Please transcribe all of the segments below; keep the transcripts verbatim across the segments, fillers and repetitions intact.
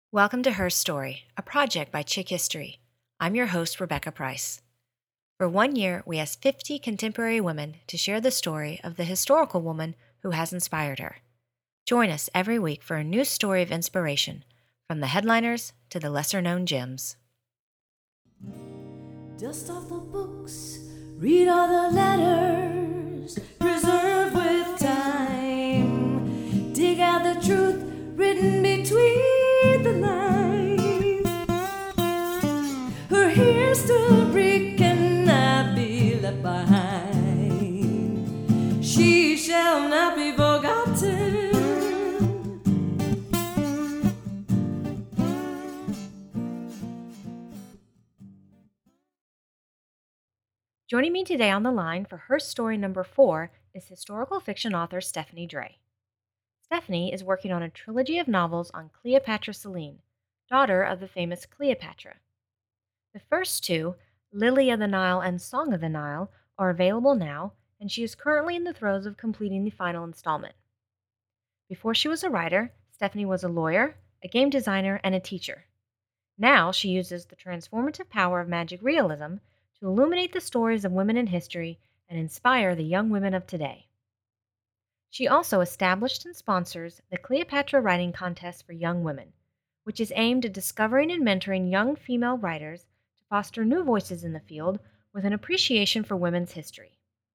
Welcome to Her Story, a project by Chick History. I'm your host, Rebecca Price. For one year, we asked fifty contemporary women to share the story of the historical woman who has inspired her. Join us every week for a new story of inspiration, from the headliners to the lesser-known gems. Dust off the books, read all the letters, preserve with time. Dig out the truth written between the lines. Her history cannot be left behind. She shall not be forgotten. Joining me today on the line for Her Story number four is historical fiction author Stephanie Dray. Stephanie is working on a trilogy of novels on Cleopatra Selene, daughter of the famous Cleopatra. The first two, Lily of the Nile and Song of the Nile, are available now, and she is currently in the throes of completing the final installment. Before she was a writer, Stephanie was a lawyer, a game designer, and a teacher. Now she uses the transformative power of magic realism to illuminate the stories of women in history and inspire the young women of today. She also established and sponsors the Cleopatra Writing Contest for Young Women, which is aimed at discovering and mentoring young female writers to foster new voices in the field with an appreciation for women's history.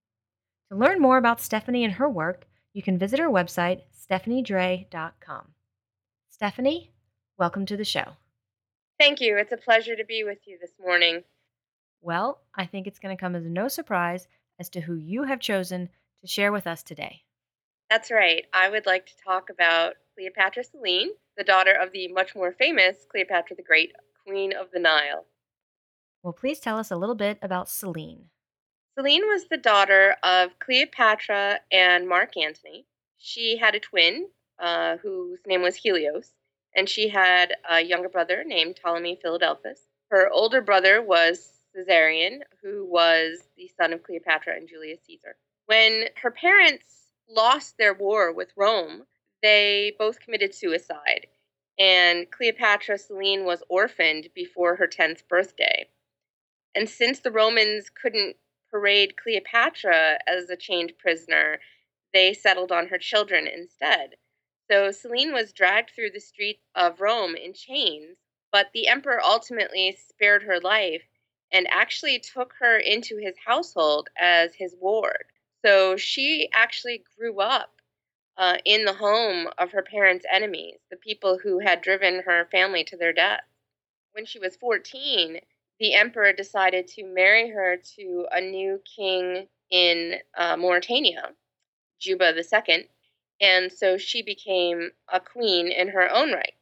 To learn more about Stephanie and her work, you can visit her website, stephanie dray dot com. Stephanie, welcome to the show. Thank you. It's a pleasure to be with you this morning. Well, I think it's going to come as no surprise as to who you have chosen to share with us today. That's right. I would like to talk about Cleopatra Selene, the daughter of the much more famous Cleopatra the Great, Queen of the Nile. Well, please tell us a little bit about Selene. Selene was the daughter of Cleopatra and Mark Antony. She had a twin uh, whose name was Helios, and she had a younger brother named Ptolemy Philadelphus. Her older brother was Caesarion, who was the son of Cleopatra and Julius Caesar. When her parents lost their war with Rome, they both committed suicide, and Cleopatra Selene was orphaned before her tenth birthday. And since the Romans couldn't parade Cleopatra as a chained prisoner, they settled on her children instead. So Selene was dragged through the streets of Rome in chains, but the emperor ultimately spared her life and actually took her into his household as his ward. So she actually grew up uh, in the home of her parents' enemies, the people who had driven her family to their death. When she was fourteen, the emperor decided to marry her to a new king in uh, Mauritania, Juba the Second, and so she became a queen in her own right.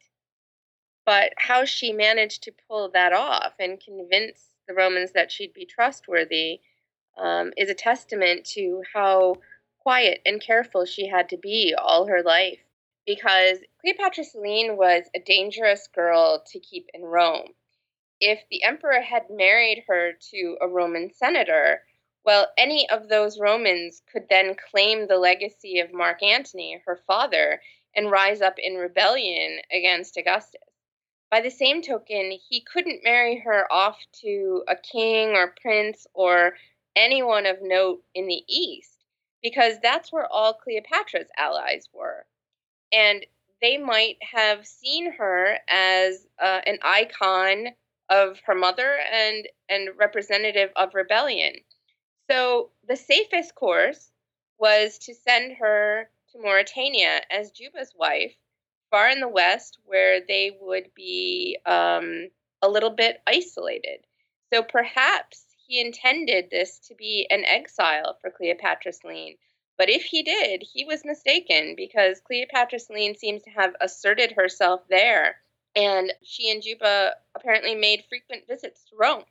But how she managed to pull that off and convince the Romans that she'd be trustworthy um, is a testament to how quiet and careful she had to be all her life. Because Cleopatra Selene was a dangerous girl to keep in Rome. If the emperor had married her to a Roman senator, well, any of those Romans could then claim the legacy of Mark Antony, her father, and rise up in rebellion against Augustus. By the same token, he couldn't marry her off to a king or prince or anyone of note in the East, because that's where all Cleopatra's allies were. And they might have seen her as uh, an icon of her mother and, and representative of rebellion. So the safest course was to send her to Mauritania as Juba's wife, far in the west, where they would be um, a little bit isolated. So perhaps he intended this to be an exile for Cleopatra Selene. But if he did, he was mistaken, because Cleopatra Selene seems to have asserted herself there, and she and Juba apparently made frequent visits to Rome.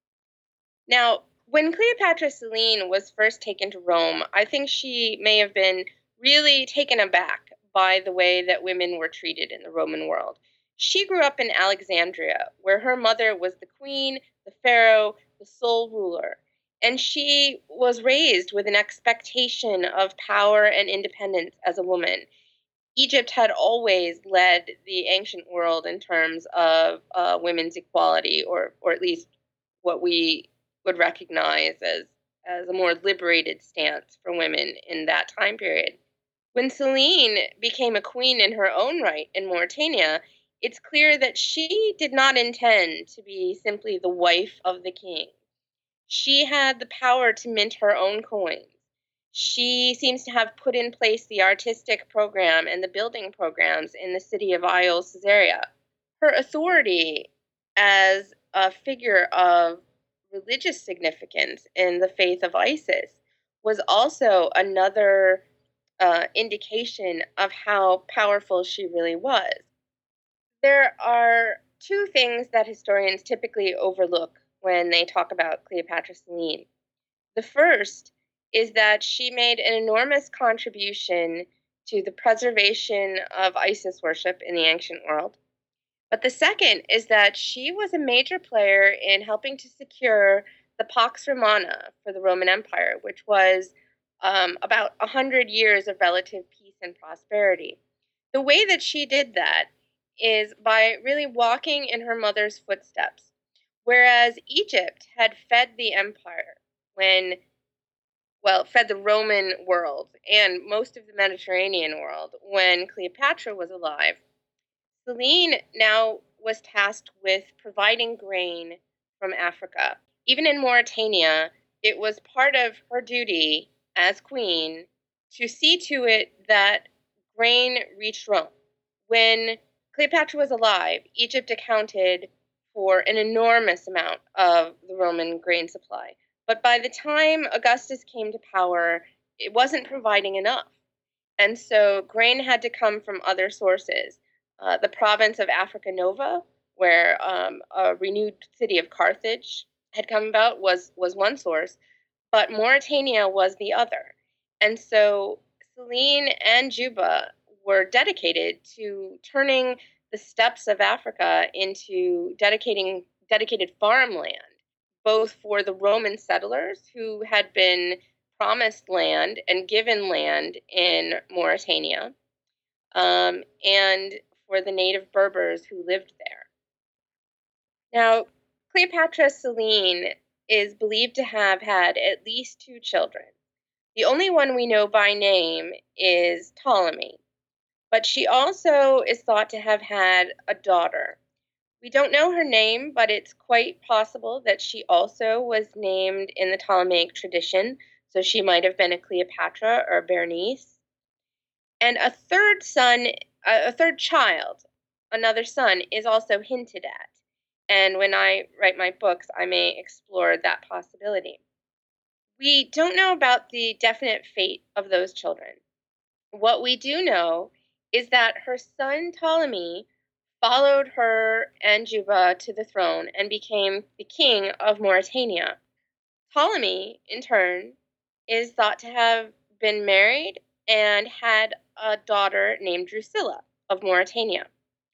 Now, when Cleopatra Selene was first taken to Rome, I think she may have been really taken aback by the way that women were treated in the Roman world. She grew up in Alexandria, where her mother was the queen, the pharaoh, the sole ruler, and she was raised with an expectation of power and independence as a woman. Egypt had always led the ancient world in terms of uh, women's equality, or, or at least what we would recognize as, as a more liberated stance for women in that time period. When Selene became a queen in her own right in Mauritania, it's clear that she did not intend to be simply the wife of the king. She had the power to mint her own coins. She seems to have put in place the artistic program and the building programs in the city of Isle Caesarea. Her authority as a figure of religious significance in the faith of Isis was also another uh, indication of how powerful she really was. There are two things that historians typically overlook when they talk about Cleopatra Selene. The first is that she made an enormous contribution to the preservation of Isis worship in the ancient world. But the second is that she was a major player in helping to secure the Pax Romana for the Roman Empire, which was um, about one hundred years of relative peace and prosperity. The way that she did that is by really walking in her mother's footsteps. Whereas Egypt had fed the empire when, well, fed the Roman world and most of the Mediterranean world when Cleopatra was alive, Selene now was tasked with providing grain from Africa. Even in Mauritania, it was part of her duty as queen to see to it that grain reached Rome. When Cleopatra was alive, Egypt accounted for an enormous amount of the Roman grain supply. But by the time Augustus came to power, it wasn't providing enough. And so grain had to come from other sources. Uh, the province of Africa Nova, where um, a renewed city of Carthage had come about, was, was one source, but Mauritania was the other. And so Selene and Juba were dedicated to turning the steppes of Africa into dedicating dedicated farmland, both for the Roman settlers who had been promised land and given land in Mauritania, um, and for the native Berbers who lived there. Now, Cleopatra Selene is believed to have had at least two children. The only one we know by name is Ptolemy, but she also is thought to have had a daughter. We don't know her name, but it's quite possible that she also was named in the Ptolemaic tradition, so she might have been a Cleopatra or Berenice. And a third son, a third child, another son, is also hinted at. And when I write my books, I may explore that possibility. We don't know about the definite fate of those children. What we do know is that her son Ptolemy followed her and Juba to the throne and became the king of Mauritania. Ptolemy, in turn, is thought to have been married and had a daughter named Drusilla of Mauritania.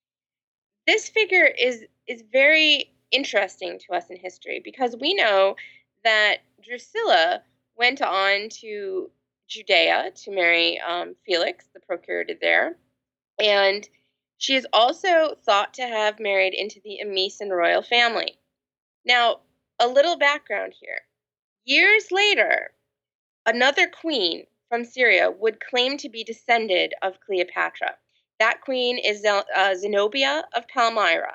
This figure is, is very interesting to us in history because we know that Drusilla went on to Judea to marry um, Felix, the procurator there, and she is also thought to have married into the Emisan royal family. Now, a little background here. Years later, another queen from Syria would claim to be descended of Cleopatra. That queen is uh, Zenobia of Palmyra.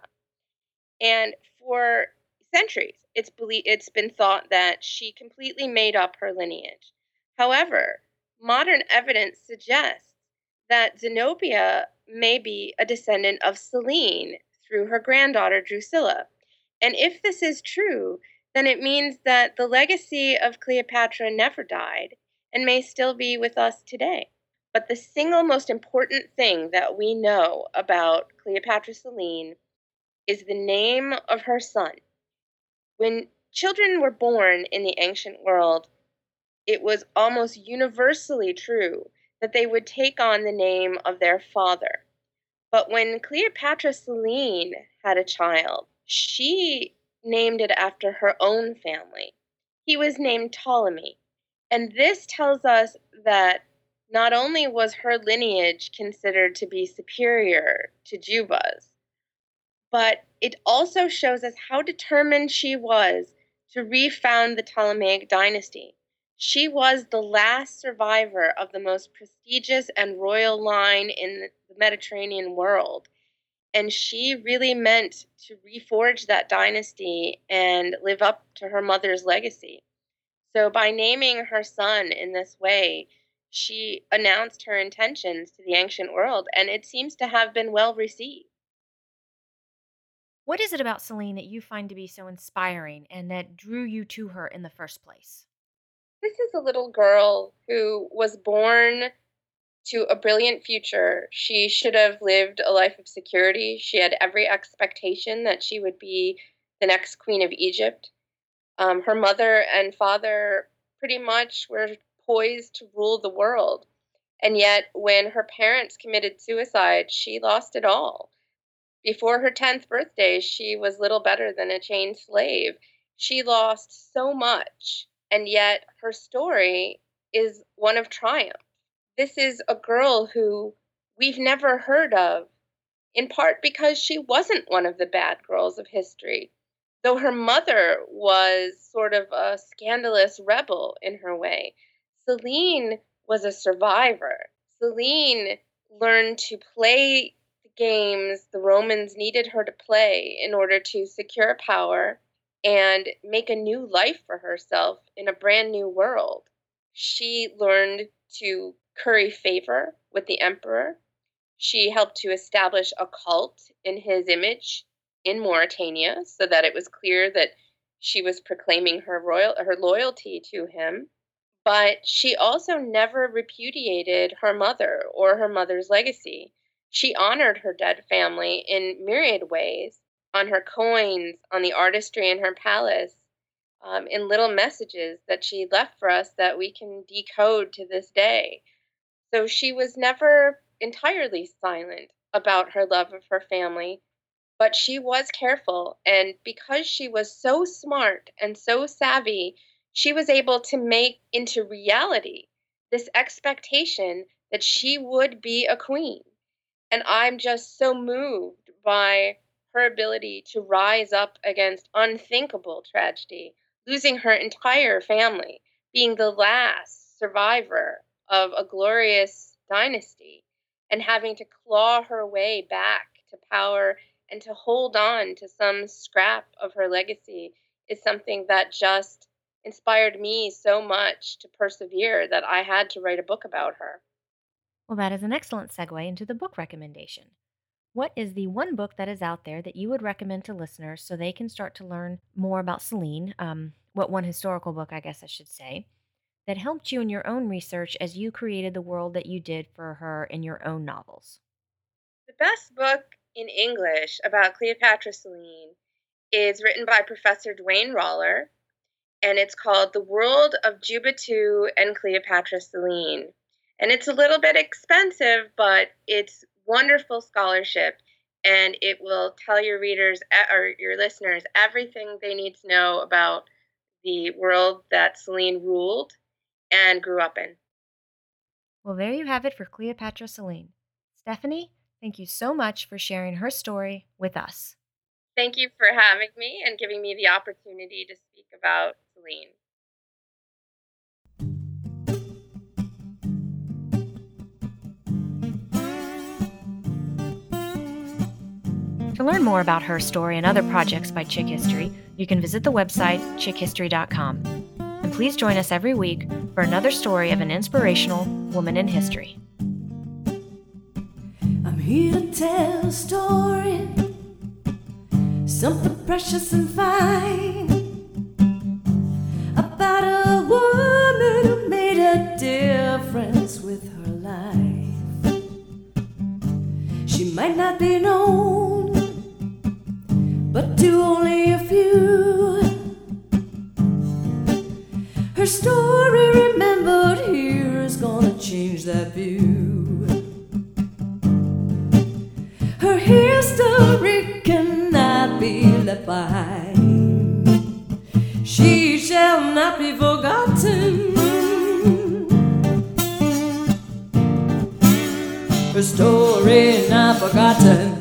And for centuries, it's, belie- it's been thought that she completely made up her lineage. However, modern evidence suggests that Zenobia may be a descendant of Selene through her granddaughter Drusilla. And if this is true, then it means that the legacy of Cleopatra never died and may still be with us today. But the single most important thing that we know about Cleopatra Selene is the name of her son. When children were born in the ancient world, it was almost universally true that they would take on the name of their father. But when Cleopatra Selene had a child, she named it after her own family. He was named Ptolemy. And this tells us that not only was her lineage considered to be superior to Juba's, but it also shows us how determined she was to refound the Ptolemaic dynasty. She was the last survivor of the most prestigious and royal line in the Mediterranean world. And she really meant to reforge that dynasty and live up to her mother's legacy. So by naming her son in this way, she announced her intentions to the ancient world, and it seems to have been well received. What is it about Celine that you find to be so inspiring and that drew you to her in the first place? This is a little girl who was born to a brilliant future. She should have lived a life of security. She had every expectation that she would be the next queen of Egypt. Um, her mother and father pretty much were poised to rule the world. And yet, when her parents committed suicide, she lost it all. Before her tenth birthday, she was little better than a chained slave. She lost so much, and yet her story is one of triumph. This is a girl who we've never heard of, in part because she wasn't one of the bad girls of history, though her mother was sort of a scandalous rebel in her way. Celine was a survivor. Celine learned to play the games the Romans needed her to play in order to secure power and make a new life for herself in a brand new world. She learned to curry favor with the emperor. She helped to establish a cult in his image in Mauritania so that it was clear that she was proclaiming her royal her loyalty to him. But she also never repudiated her mother or her mother's legacy. She honored her dead family in myriad ways, on her coins, on the artistry in her palace, um, in little messages that she left for us that we can decode to this day. So she was never entirely silent about her love of her family, but she was careful. And because she was so smart and so savvy, she was able to make into reality this expectation that she would be a queen. And I'm just so moved by her ability to rise up against unthinkable tragedy, losing her entire family, being the last survivor of a glorious dynasty, and having to claw her way back to power and to hold on to some scrap of her legacy is something that just inspired me so much to persevere that I had to write a book about her. Well, that is an excellent segue into the book recommendation. What is the one book that is out there that you would recommend to listeners so they can start to learn more about Celine? Um, what one historical book, I guess I should say, that helped you in your own research as you created the world that you did for her in your own novels? The best book in English about Cleopatra Celine is written by Professor Dwayne Roller, and it's called The World of Juba two and Cleopatra Celine. And it's a little bit expensive, but it's wonderful scholarship, and it will tell your readers or your listeners everything they need to know about the world that Celine ruled and grew up in. Well, there you have it for Cleopatra Celine. Stephanie, thank you so much for sharing her story with us. Thank you for having me and giving me the opportunity to speak about Celine. To learn more about her story and other projects by Chick History, you can visit the website chick history dot com. And please join us every week for another story of an inspirational woman in history. I'm here to tell a story, something precious and fine, about a woman who made a difference with her life. She might not be known, but to only a few. Her story remembered here is gonna change that view. Her history cannot be left behind. She shall not be forgotten. story not forgotten.